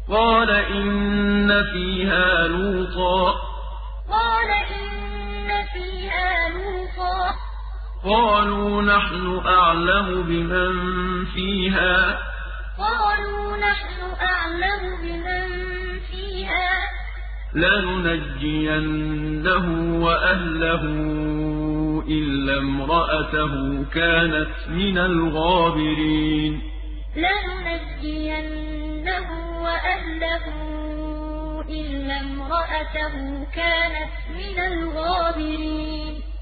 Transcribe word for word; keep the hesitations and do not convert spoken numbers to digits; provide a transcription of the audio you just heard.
قال إن فيها لوطا قال إن فيها لوطا قالوا نحن أعلم بمن فيها قالوا نحن أعلم بمن فيها لننجينه وأهله إلا امرأته كانت من الغابرين لننجينه وأهله إلا امرأته كانت من الغابرين